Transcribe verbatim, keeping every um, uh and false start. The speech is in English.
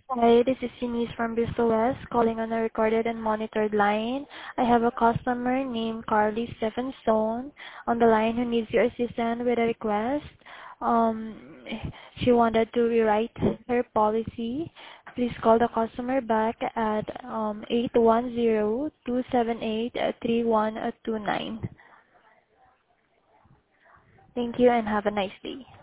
Hi, this is Eunice from Bristol West calling on a recorded and monitored line. I have a customer named Carly Stephenstone on the line who needs your assistance with a request. Um, she wanted to rewrite her policy. Please call the customer back at um, eight one zero, two seven eight, three one two nine. Thank you and have a nice day.